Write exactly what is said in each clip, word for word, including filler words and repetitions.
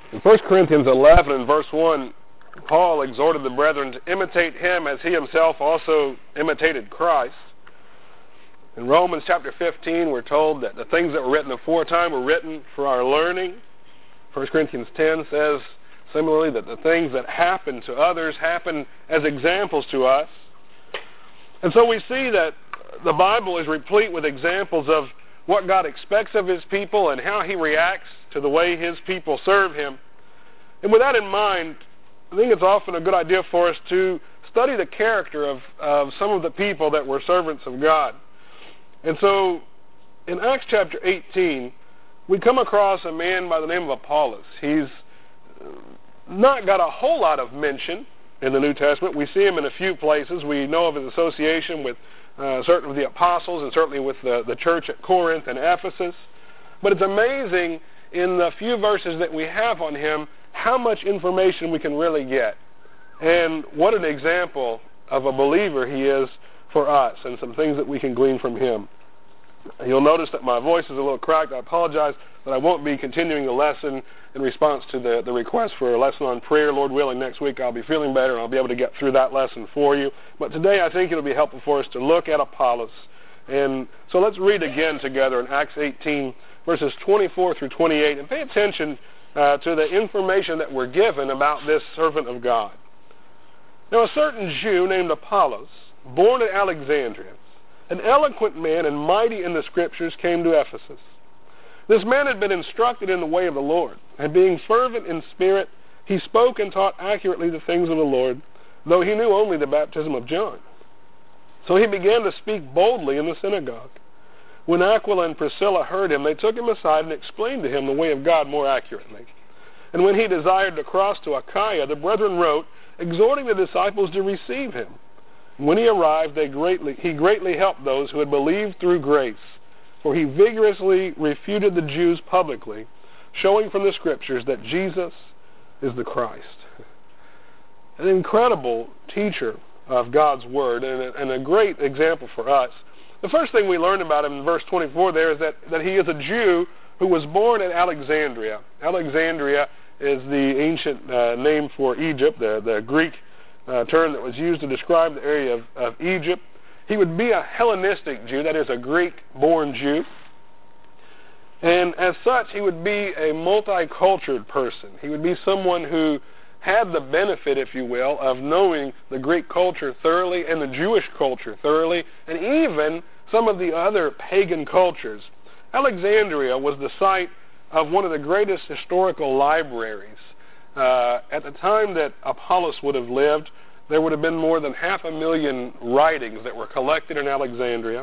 In First Corinthians eleven and verse one, Paul exhorted the brethren to imitate him as he himself also imitated Christ. In Romans chapter fifteen, we're told that the things that were written aforetime were written for our learning. First Corinthians ten says similarly that the things that happen to others happen as examples to us. And so we see that the Bible is replete with examples of what God expects of his people and how he reacts to the way his people serve him. And with that in mind, I think it's often a good idea for us to study the character of, of some of the people that were servants of God. And so in Acts chapter eighteen, we come across a man by the name of Apollos. He's not got a whole lot of mention in the New Testament. We see him in a few places. We know of his association with uh, certain of the apostles and certainly with the, the church at Corinth and Ephesus. But it's amazing in the few verses that we have on him how much information we can really get. And what an example of a believer he is for us and some things that we can glean from him. You'll notice that my voice is a little cracked. I apologize, but I won't be continuing the lesson in response to the, the request for a lesson on prayer. Lord willing, next week I'll be feeling better and I'll be able to get through that lesson for you. But today I think it'll be helpful for us to look at Apollos. And so let's read again together in Acts eighteen, verses twenty-four through twenty-eight, and pay attention uh, to the information that we're given about this servant of God. Now a certain Jew named Apollos, born at Alexandria, an eloquent man and mighty in the Scriptures, came to Ephesus. This man had been instructed in the way of the Lord, and being fervent in spirit, he spoke and taught accurately the things of the Lord, though he knew only the baptism of John. So he began to speak boldly in the synagogue. When Aquila and Priscilla heard him, they took him aside and explained to him the way of God more accurately. And when he desired to cross to Achaia, the brethren wrote, exhorting the disciples to receive him. When he arrived, they greatly, he greatly helped those who had believed through grace, for he vigorously refuted the Jews publicly, showing from the Scriptures that Jesus is the Christ. An incredible teacher of God's Word and a, and a great example for us. The first thing we learn about him in verse twenty-four there is that, that he is a Jew who was born at Alexandria. Alexandria is the ancient uh, name for Egypt, the, the Greek Uh, term that was used to describe the area of, of Egypt. He would be a Hellenistic Jew, that is a Greek-born Jew. And as such, he would be a multicultural person. He would be someone who had the benefit, if you will, of knowing the Greek culture thoroughly and the Jewish culture thoroughly, and even some of the other pagan cultures. Alexandria was the site of one of the greatest historical libraries. Uh, at the time that Apollos would have lived, there would have been more than half a million writings that were collected in Alexandria.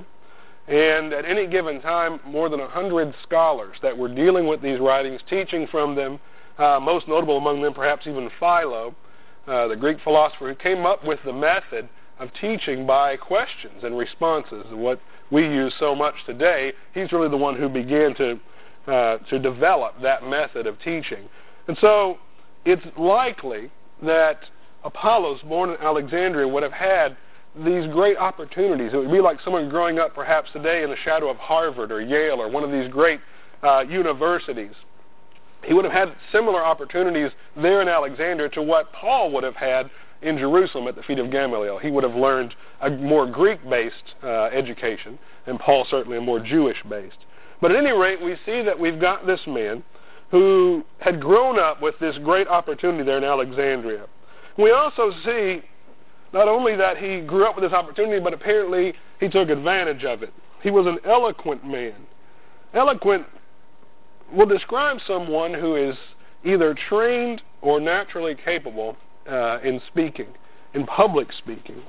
And at any given time, more than a hundred scholars that were dealing with these writings, teaching from them, uh, most notable among them perhaps even Philo, uh, the Greek philosopher who came up with the method of teaching by questions and responses, what we use so much today. He's really the one who began to, uh, to develop that method of teaching. And so it's likely that Apollos, born in Alexandria, would have had these great opportunities. It would be like someone growing up perhaps today in the shadow of Harvard or Yale or one of these great uh, universities. He would have had similar opportunities there in Alexandria to what Paul would have had in Jerusalem at the feet of Gamaliel. He would have learned a more Greek-based uh, education, and Paul certainly a more Jewish-based. But at any rate, we see that we've got this man who had grown up with this great opportunity there in Alexandria. We also see not only that he grew up with this opportunity, but apparently he took advantage of it. He was an eloquent man. Eloquent will describe someone who is either trained or naturally capable uh, in speaking, in public speaking,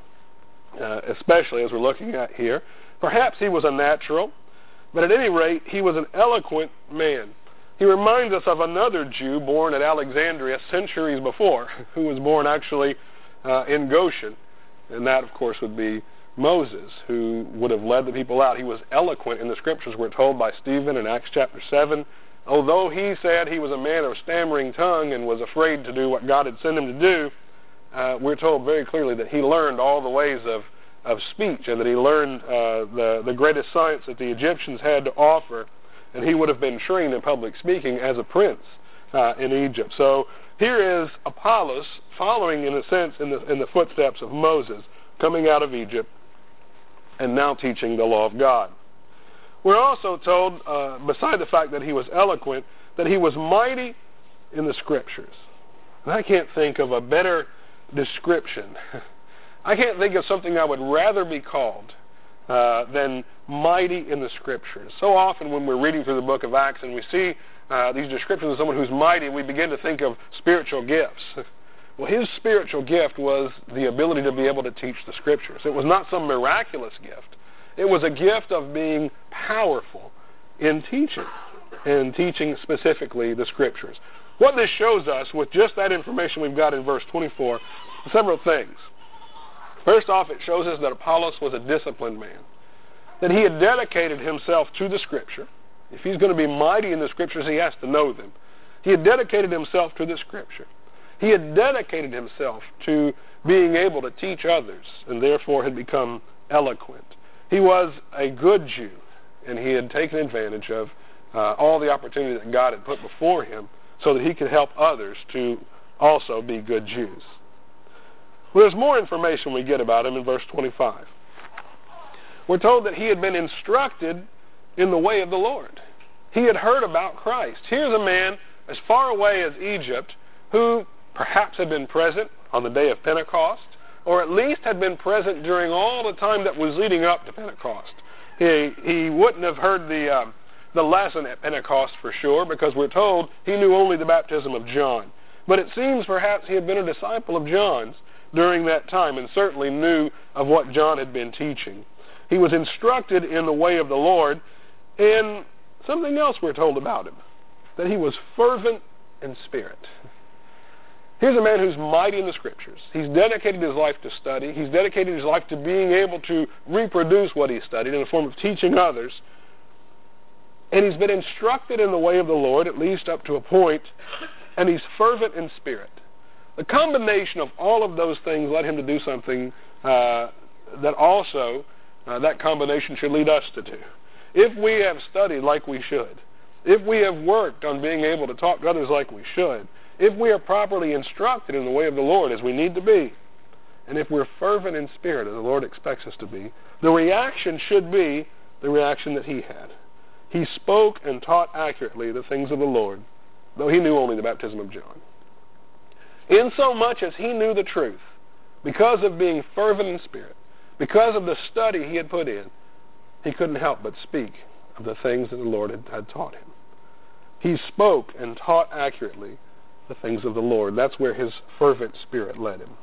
uh, especially as we're looking at here. Perhaps he was a natural, but at any rate, he was an eloquent man. He reminds us of another Jew born at Alexandria centuries before, who was born actually uh, in Goshen. And that, of course, would be Moses, who would have led the people out. He was eloquent in the Scriptures, we're told by Stephen in Acts chapter seven. Although he said he was a man of stammering tongue and was afraid to do what God had sent him to do, uh, we're told very clearly that he learned all the ways of, of speech and that he learned uh, the, the greatest science that the Egyptians had to offer. And he would have been trained in public speaking as a prince uh, in Egypt. So here is Apollos following, in a sense, in the, in the footsteps of Moses, coming out of Egypt and now teaching the law of God. We're also told, uh, beside the fact that he was eloquent, that he was mighty in the Scriptures. And I can't think of a better description. I can't think of something I would rather be called uh, than mighty in the Scriptures. So often when we're reading through the book of Acts and we see uh, these descriptions of someone who's mighty, we begin to think of spiritual gifts. Well, his spiritual gift was the ability to be able to teach the Scriptures. It was not some miraculous gift. It was a gift of being powerful in teaching, and teaching specifically the Scriptures. What this shows us, with just that information we've got in verse twenty-four, several things. First off, it shows us that Apollos was a disciplined man, that he had dedicated himself to the Scripture. If he's going to be mighty in the Scriptures, he has to know them. He had dedicated himself to the Scripture. He had dedicated himself to being able to teach others, and therefore had become eloquent. He was a good Jew, and he had taken advantage of uh, all the opportunity that God had put before him so that he could help others to also be good Jews. Well, there's more information we get about him in verse twenty-five. We're told that he had been instructed in the way of the Lord. He had heard about Christ. Here's a man as far away as Egypt who perhaps had been present on the day of Pentecost, or at least had been present during all the time that was leading up to Pentecost. He, he wouldn't have heard the, uh, the lesson at Pentecost for sure, because we're told he knew only the baptism of John. But it seems perhaps he had been a disciple of John's during that time, and certainly knew of what John had been teaching. He was instructed in the way of the Lord, and something else we're told about him, that he was fervent in spirit. Here's a man who's mighty in the Scriptures. He's dedicated his life to study. He's dedicated his life to being able to reproduce what he studied in the form of teaching others. And he's been instructed in the way of the Lord, at least up to a point, and he's fervent in spirit. The combination of all of those things led him to do something uh, that also, uh, that combination should lead us to do. If we have studied like we should, if we have worked on being able to talk to others like we should, if we are properly instructed in the way of the Lord as we need to be, and if we're fervent in spirit as the Lord expects us to be, the reaction should be the reaction that he had. He spoke and taught accurately the things of the Lord, though he knew only the baptism of John. Insomuch as he knew the truth, because of being fervent in spirit, because of the study he had put in, he couldn't help but speak of the things that the Lord had, had taught him. He spoke and taught accurately the things of the Lord. That's where his fervent spirit led him.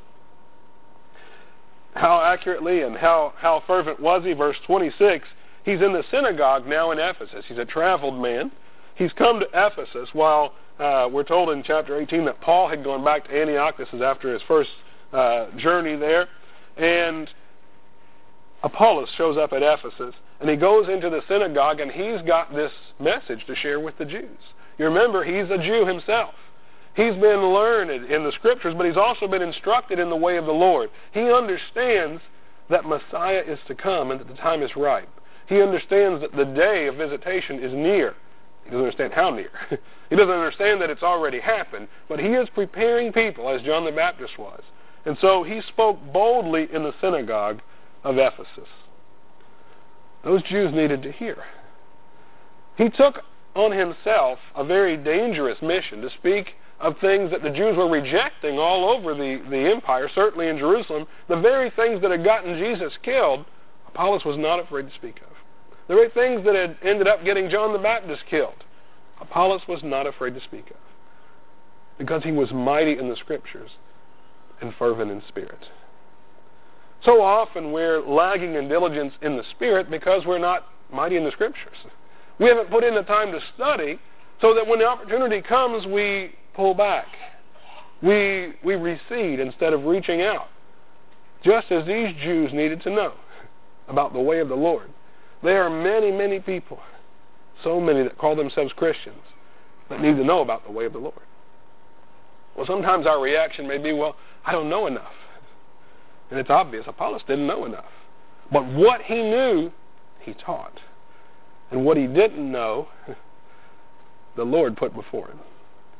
How accurately and how, how fervent was he? Verse twenty-six, he's in the synagogue now in Ephesus. He's a traveled man. He's come to Ephesus while uh, we're told in chapter eighteen that Paul had gone back to Antioch. This is after his first uh, journey there. And Apollos shows up at Ephesus, and he goes into the synagogue, and he's got this message to share with the Jews. You remember, he's a Jew himself. He's been learned in the Scriptures, but he's also been instructed in the way of the Lord. He understands that Messiah is to come and that the time is ripe. He understands that the day of visitation is near. He doesn't understand how near. He doesn't understand that it's already happened, but he is preparing people as John the Baptist was. And so he spoke boldly in the synagogue of Ephesus. Those Jews needed to hear. He took on himself a very dangerous mission to speak of things that the Jews were rejecting all over the, the empire, certainly in Jerusalem. The very things that had gotten Jesus killed, Apollos was not afraid to speak of. The very things that had ended up getting John the Baptist killed, Apollos was not afraid to speak of, because he was mighty in the Scriptures and fervent in spirit. So often we're lagging in diligence in the Spirit because we're not mighty in the Scriptures. We haven't put in the time to study, so that when the opportunity comes, we pull back. We, we recede instead of reaching out. Just as these Jews needed to know about the way of the Lord. There are many, many people, so many that call themselves Christians, that need to know about the way of the Lord. Well, sometimes our reaction may be, well, I don't know enough. And it's obvious Apollos didn't know enough. But what he knew, he taught. And what he didn't know, the Lord put before him.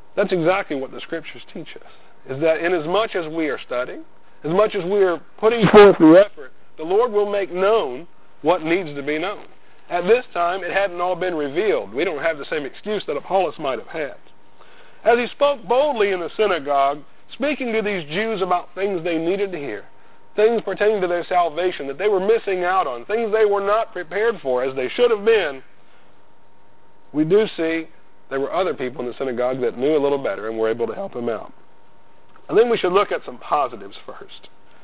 That's exactly what the Scriptures teach us, is that inasmuch as we are studying, as much as we are putting forth the effort, the Lord will make known what needs to be known. At this time, it hadn't all been revealed. We don't have the same excuse that Apollos might have had. As he spoke boldly in the synagogue, speaking to these Jews about things they needed to hear, things pertaining to their salvation that they were missing out on, things they were not prepared for as they should have been, we do see there were other people in the synagogue that knew a little better and were able to help him out. And then we should look at some positives first.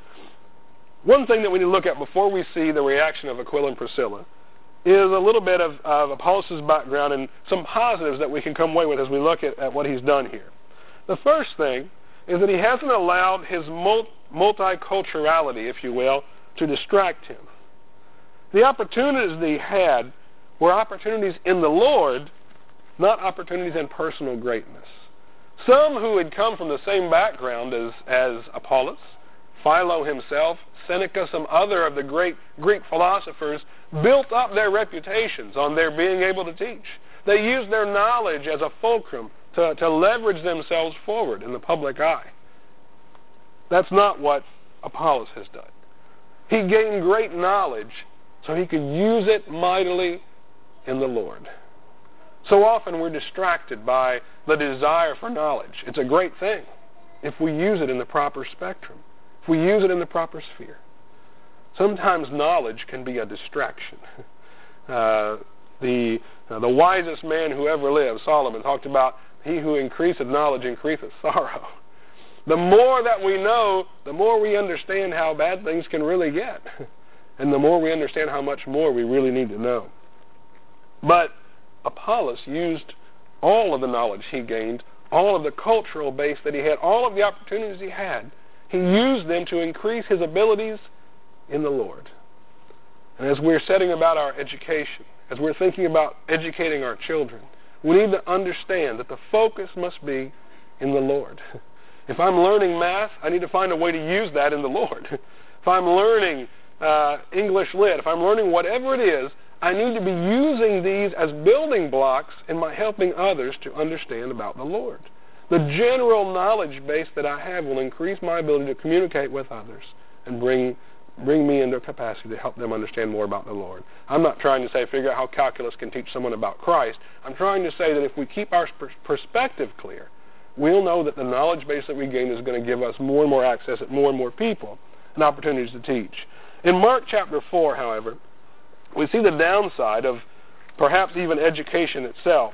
One thing that we need to look at before we see the reaction of Aquila and Priscilla is a little bit of, of Apollos' background and some positives that we can come away with as we look at, at what he's done here. The first thing is that he hasn't allowed his multiculturality, if you will, to distract him. The opportunities that he had were opportunities in the Lord, not opportunities in personal greatness. Some who had come from the same background as, as Apollos, Philo himself, Seneca, some other of the great Greek philosophers, built up their reputations on their being able to teach. They used their knowledge as a fulcrum to, to leverage themselves forward in the public eye. That's not what Apollos has done. He gained great knowledge so he could use it mightily in the Lord. So often we're distracted by the desire for knowledge. It's a great thing if we use it in the proper spectrum, if we use it in the proper sphere. Sometimes knowledge can be a distraction. Uh, the, uh, the wisest man who ever lived, Solomon, talked about, he who increaseth knowledge increaseth sorrow. The more that we know, the more we understand how bad things can really get. And the more we understand how much more we really need to know. But Apollos used all of the knowledge he gained, all of the cultural base that he had, all of the opportunities he had. He used them to increase his abilities in the Lord. And as we're setting about our education, as we're thinking about educating our children, we need to understand that the focus must be in the Lord. If I'm learning math, I need to find a way to use that in the Lord. If I'm learning uh, English Lit, if I'm learning whatever it is, I need to be using these as building blocks in my helping others to understand about the Lord. The general knowledge base that I have will increase my ability to communicate with others and bring bring me into a capacity to help them understand more about the Lord. I'm not trying to say figure out how calculus can teach someone about Christ. I'm trying to say that if we keep our perspective clear, we'll know that the knowledge base that we gain is going to give us more and more access at more and more people and opportunities to teach. In Mark chapter four, however, we see the downside of perhaps even education itself.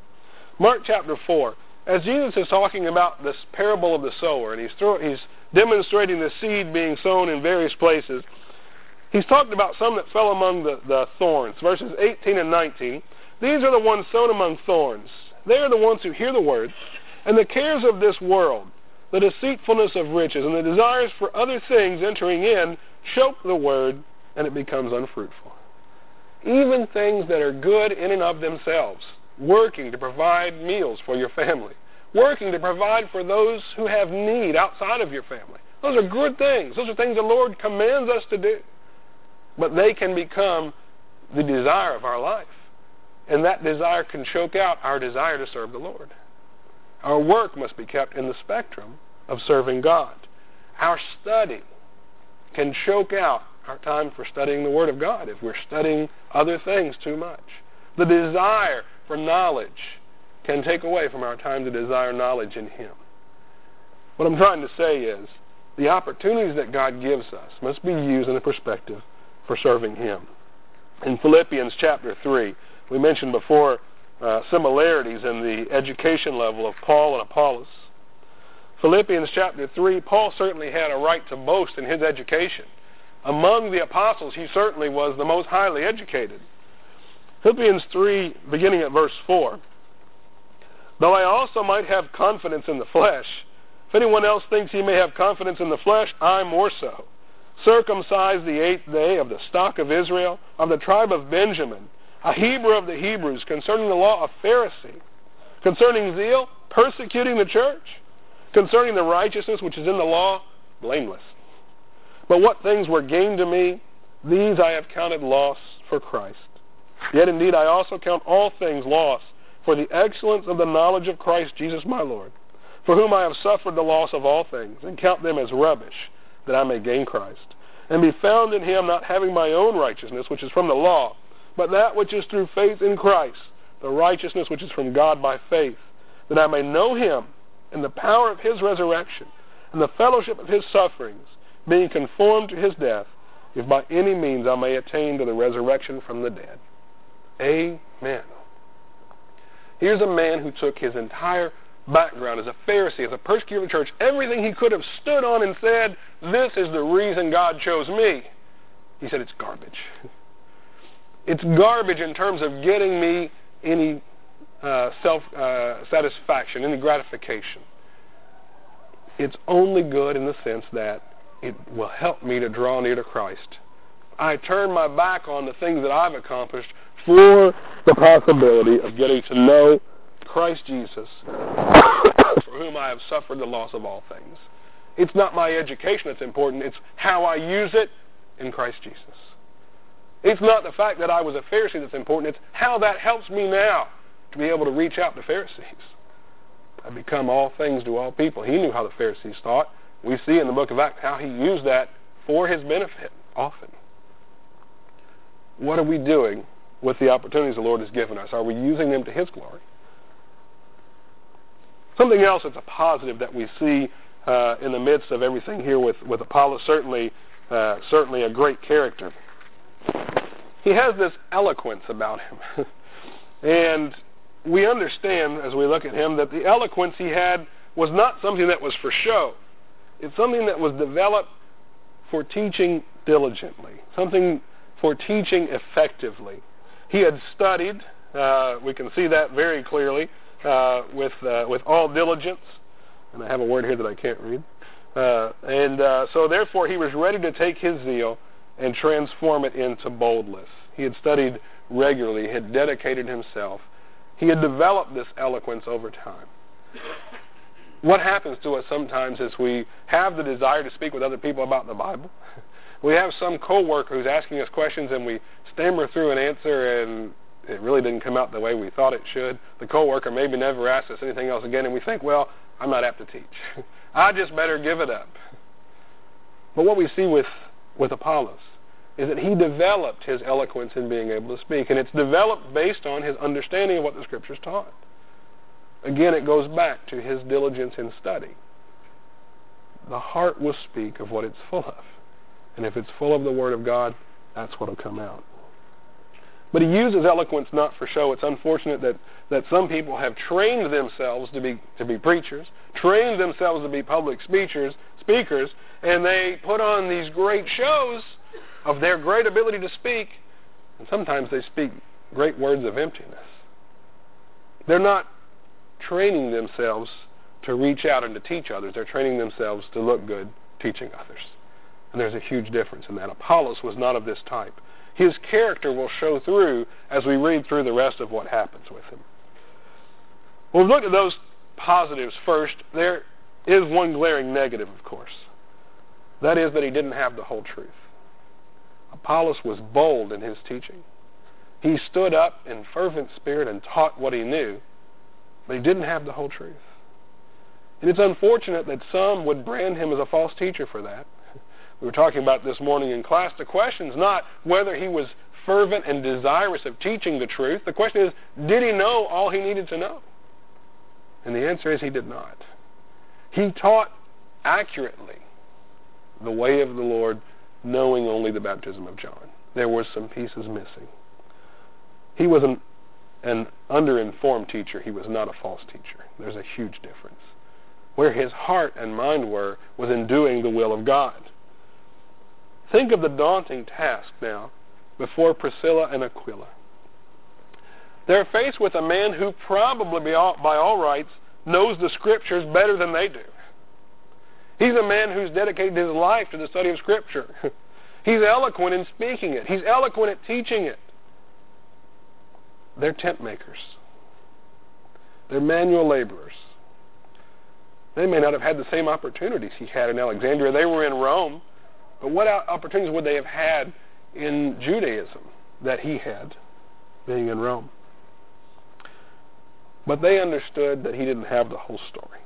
Mark chapter four, as Jesus is talking about this parable of the sower, and he's, throw, he's demonstrating the seed being sown in various places, he's talking about some that fell among the, the thorns. Verses eighteen and nineteen, these are the ones sown among thorns. They are the ones who hear the word, and the cares of this world, the deceitfulness of riches, and the desires for other things entering in, choke the word, and it becomes unfruitful. Even things that are good in and of themselves, working to provide meals for your family, working to provide for those who have need outside of your family. Those are good things. Those are things the Lord commands us to do. But they can become the desire of our life. And that desire can choke out our desire to serve the Lord. Our work must be kept in the spectrum of serving God. Our study can choke out our time for studying the Word of God if we're studying other things too much. The desire for knowledge can take away from our time to desire knowledge in Him. What I'm trying to say is the opportunities that God gives us must be used in a perspective for serving Him. In Philippians chapter three, we mentioned before uh, similarities in the education level of Paul and Apollos. Philippians chapter three, Paul certainly had a right to boast in his education. Among the apostles, he certainly was the most highly educated. Philippians three, beginning at verse four. Though I also might have confidence in the flesh, if anyone else thinks he may have confidence in the flesh, I more so. Circumcised the eighth day, of the stock of Israel, of the tribe of Benjamin, a Hebrew of the Hebrews, concerning the law, a Pharisee, concerning zeal, persecuting the church, concerning the righteousness which is in the law, blameless. But what things were gained to me, these I have counted loss for Christ. Yet indeed I also count all things loss for the excellence of the knowledge of Christ Jesus my Lord, for whom I have suffered the loss of all things, and count them as rubbish, that I may gain Christ, and be found in him, not having my own righteousness, which is from the law, but that which is through faith in Christ, the righteousness which is from God by faith, that I may know him and the power of his resurrection, and the fellowship of his sufferings, being conformed to his death, if by any means I may attain to the resurrection from the dead. Amen. Here's a man who took his entire background as a Pharisee, as a persecutor of the church, everything he could have stood on and said, this is the reason God chose me. He said, it's garbage. It's garbage in terms of getting me any uh, self-satisfaction, uh, any gratification. It's only good in the sense that it will help me to draw near to Christ. I turn my back on the things that I've accomplished for the possibility of getting to know Christ Jesus, for whom I have suffered the loss of all things. It's not my education that's important. It's how I use it in Christ Jesus. It's not the fact that I was a Pharisee that's important. It's how that helps me now to be able to reach out to Pharisees. I become all things to all people. He knew how the Pharisees thought. We see in the book of Acts how he used that for his benefit often. What are we doing with the opportunities the Lord has given us? Are we using them to his glory? Something else that's a positive that we see uh, in the midst of everything here with, with Apollos, certainly, uh, certainly a great character. He has this eloquence about him. And we understand, as we look at him, that the eloquence he had was not something that was for show. It's something that was developed for teaching diligently, something for teaching effectively. He had studied, uh, we can see that very clearly, uh, with uh, with all diligence. And I have a word here that I can't read. Uh, and uh, so therefore he was ready to take his zeal and transform it into boldness. He had studied regularly, he had dedicated himself. He had developed this eloquence over time. What happens to us sometimes is we have the desire to speak with other people about the Bible. We have some coworker who's asking us questions and we stammer through an answer and it really didn't come out the way we thought it should. The coworker maybe never asks us anything else again and we think, well, I'm not apt to teach. I just better give it up. But what we see with, with Apollos is that he developed his eloquence in being able to speak, and it's developed based on his understanding of what the Scriptures taught. Again, it goes back to his diligence in study. The heart will speak of what it's full of. And if it's full of the Word of God, that's what will come out. But he uses eloquence not for show. It's unfortunate that, that some people have trained themselves to be to be preachers, trained themselves to be public speakers, speakers, and they put on these great shows of their great ability to speak, and sometimes they speak great words of emptiness. They're not training themselves to reach out and to teach others. They're training themselves to look good teaching others. And there's a huge difference in that. Apollos was not of this type. His character will show through as we read through the rest of what happens with him. Well, we've looked at those positives first. There is one glaring negative, of course. That is that he didn't have the whole truth. Apollos was bold in his teaching. He stood up in fervent spirit and taught what he knew, but he didn't have the whole truth. And it's unfortunate that some would brand him as a false teacher for that. We were talking about this morning in class. The question is not whether he was fervent and desirous of teaching the truth. The question is, did he know all he needed to know? And the answer is he did not. He taught accurately the way of the Lord, knowing only the baptism of John. There were some pieces missing. He was an, an underinformed teacher. He was not a false teacher. There's a huge difference. Where his heart and mind were was in doing the will of God. Think of the daunting task now before Priscilla and Aquila. They're faced with a man who probably, by all, by all rights, knows the Scriptures better than they do. He's a man who's dedicated his life to the study of Scripture. He's eloquent in speaking it. He's eloquent at teaching it. They're tent makers. They're manual laborers. They may not have had the same opportunities he had in Alexandria. They were in Rome. But what opportunities would they have had in Judaism that he had being in Rome? But they understood that he didn't have the whole story.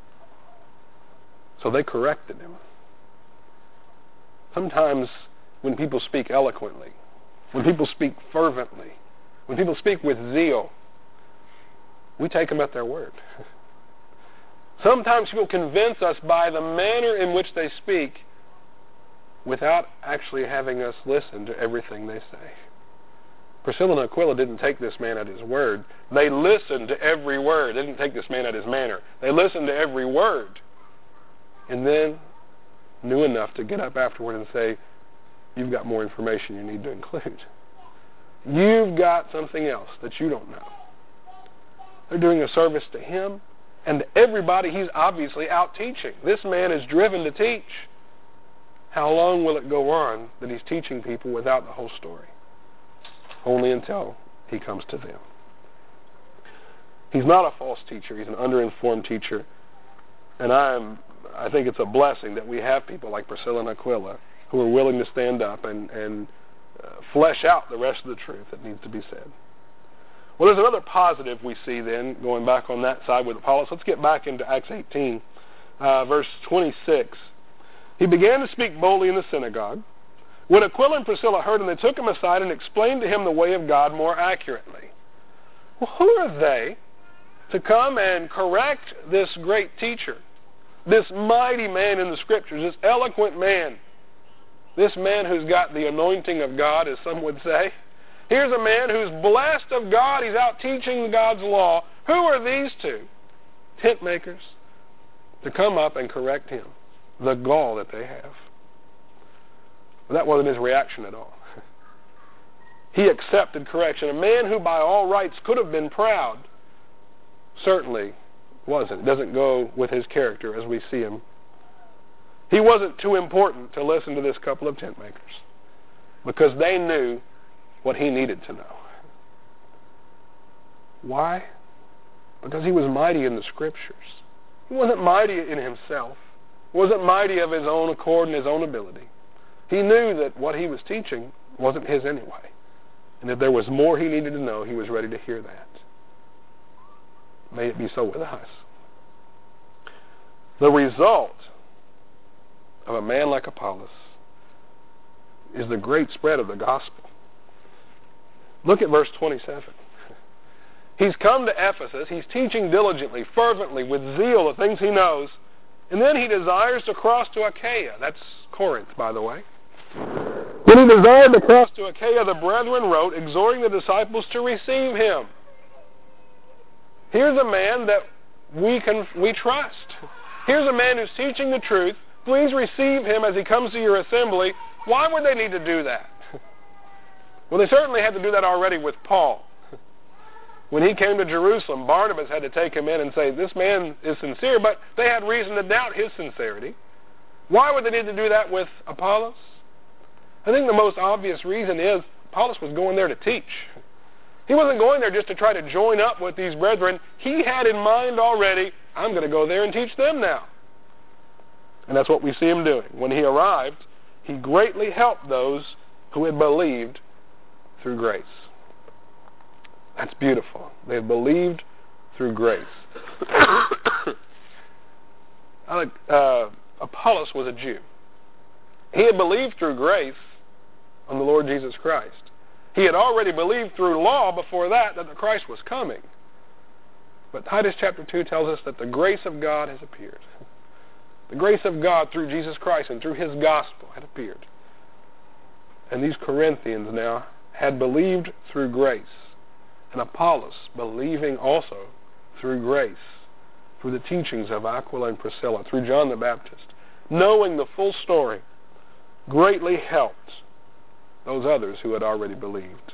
So they corrected him. Sometimes when people speak eloquently, when people speak fervently, when people speak with zeal, we take them at their word. Sometimes people convince us by the manner in which they speak without actually having us listen to everything they say. Priscilla and Aquila didn't take this man at his word. They listened to every word. They didn't take this man at his manner. They listened to every word. And then knew enough to get up afterward and say, you've got more information you need to include. You've got something else that you don't know. They're doing a service to him and to everybody he's obviously out teaching. This man is driven to teach. How long will it go on that he's teaching people without the whole story? Only until he comes to them. He's not a false teacher. He's an underinformed teacher. And I am, I think it's a blessing that we have people like Priscilla and Aquila who are willing to stand up and, and uh, flesh out the rest of the truth that needs to be said. Well, there's another positive we see then, going back on that side with Apollos. Let's get back into Acts eighteen, uh, verse twenty-six. He began to speak boldly in the synagogue. When Aquila and Priscilla heard him, they took him aside and explained to him the way of God more accurately. Well, who are they to come and correct this great teacher, this mighty man in the Scriptures, this eloquent man, this man who's got the anointing of God, as some would say? Here's a man who's blessed of God. He's out teaching God's law. Who are these two? Tent makers, to come up and correct him. The gall that they have. But that wasn't his reaction at all. He accepted correction. A man who by all rights could have been proud certainly wasn't. It doesn't go with his character as we see him. He wasn't too important to listen to this couple of tent makers because they knew what he needed to know. Why? Because he was mighty in the Scriptures. He wasn't mighty in himself. He wasn't mighty of his own accord and his own ability. He knew that what he was teaching wasn't his anyway. And if there was more he needed to know, he was ready to hear that. May it be so with us. The result of a man like Apollos is the great spread of the gospel. Look at verse twenty-seven. He's come to Ephesus. He's teaching diligently, fervently, with zeal the things he knows. And then he desires to cross to Achaia. That's Corinth, by the way. When he desired to cross to Achaia, the brethren wrote, exhorting the disciples to receive him. Here's a man that we can we trust. Here's a man who's teaching the truth. Please receive him as he comes to your assembly. Why would they need to do that? Well, they certainly had to do that already with Paul. When he came to Jerusalem, Barnabas had to take him in and say, this man is sincere, but they had reason to doubt his sincerity. Why would they need to do that with Apollos? I think the most obvious reason is Apollos was going there to teach. He wasn't going there just to try to join up with these brethren. He had in mind already, I'm going to go there and teach them now. And that's what we see him doing. When he arrived, he greatly helped those who had believed through grace. That's beautiful. They have believed through grace. uh, Apollos was a Jew. He had believed through grace on the Lord Jesus Christ. He had already believed through law before that that the Christ was coming. But Titus chapter two tells us that the grace of God has appeared. The grace of God through Jesus Christ and through his gospel had appeared. And these Corinthians now had believed through grace. And Apollos believing also through grace, through the teachings of Aquila and Priscilla, through John the Baptist, knowing the full story, greatly helped those others who had already believed.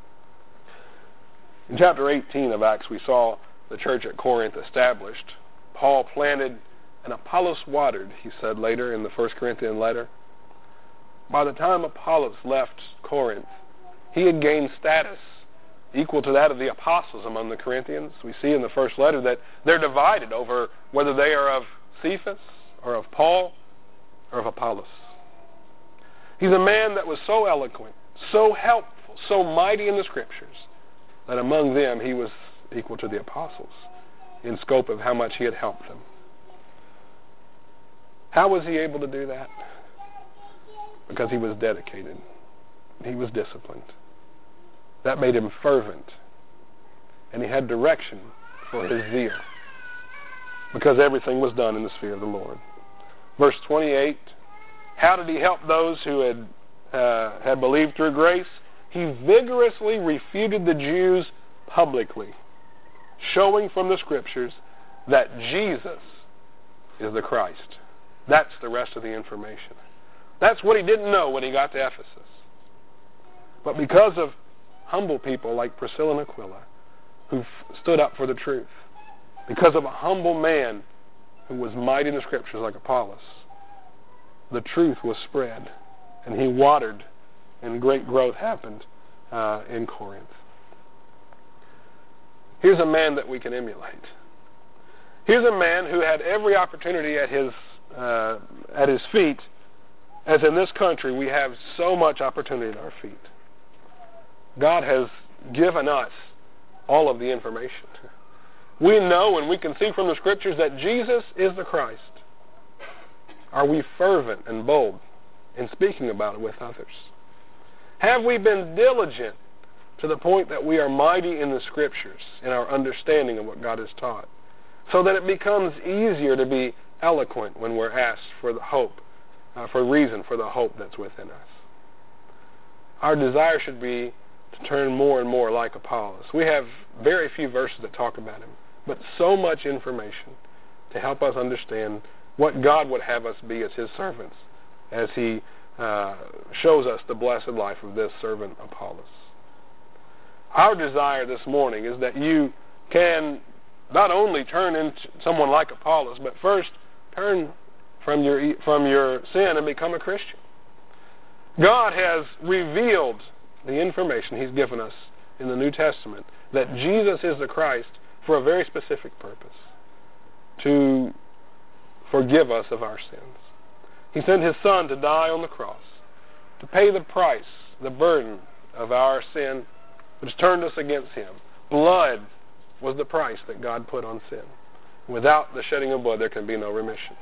In chapter eighteen of Acts, we saw the church at Corinth established. Paul planted and Apollos watered, he said later in the First Corinthian letter. By the time Apollos left Corinth, he had gained status equal to that of the apostles among the Corinthians. We see in the first letter that they're divided over whether they are of Cephas or of Paul or of Apollos. He's a man that was so eloquent, so helpful, so mighty in the Scriptures, that among them he was equal to the apostles in scope of how much he had helped them. How was he able to do that? Because he was dedicated. He was disciplined. That made him fervent. And he had direction for his zeal, because everything was done in the sphere of the Lord. Verse twenty-eight, how did he help those who had uh, had believed through grace? He vigorously refuted the Jews publicly, showing from the Scriptures that Jesus is the Christ. That's the rest of the information. That's what he didn't know when he got to Ephesus. But because of humble people like Priscilla and Aquila, who f- stood up for the truth, because of a humble man who was mighty in the Scriptures like Apollos, the truth was spread, and he watered, and great growth happened uh, in Corinth. Here's a man that we can emulate. Here's a man who had every opportunity at his uh, at his feet, as in this country we have so much opportunity at our feet. God has given us all of the information. We know and we can see from the Scriptures that Jesus is the Christ. Are we fervent and bold in speaking about it with others? Have we been diligent to the point that we are mighty in the Scriptures in our understanding of what God has taught, so that it becomes easier to be eloquent when we're asked for the hope, uh, for reason for the hope that's within us? Our desire should be to turn more and more like Apollos. We have very few verses that talk about him, but so much information to help us understand what God would have us be as his servants, as he uh, shows us the blessed life of this servant Apollos. Our desire this morning is that you can not only turn into someone like Apollos, but first turn from your from your sin and become a Christian. God has revealed the information he's given us in the New Testament that Jesus is the Christ for a very specific purpose, to forgive us of our sins. He sent his Son to die on the cross, to pay the price, the burden of our sin, which turned us against him. Blood was the price that God put on sin. Without the shedding of blood, there can be no remission.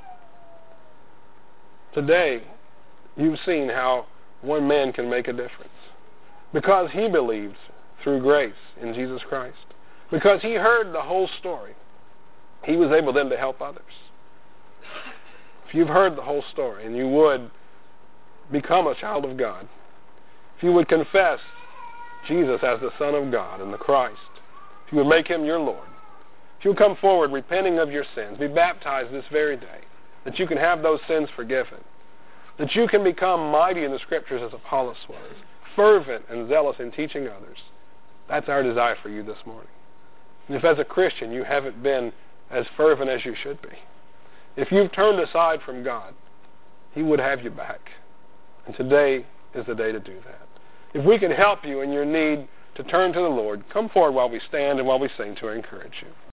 Today, you've seen how one man can make a difference. Because he believed through grace in Jesus Christ. Because he heard the whole story, he was able then to help others. If you've heard the whole story and you would become a child of God, if you would confess Jesus as the Son of God and the Christ, if you would make him your Lord, if you would come forward repenting of your sins, be baptized this very day, that you can have those sins forgiven, that you can become mighty in the Scriptures as Apollos was, fervent and zealous in teaching others. That's our desire for you this morning. And if as a Christian you haven't been as fervent as you should be, if you've turned aside from God, he would have you back. And today is the day to do that. If we can help you in your need to turn to the Lord, come forward while we stand and while we sing to encourage you.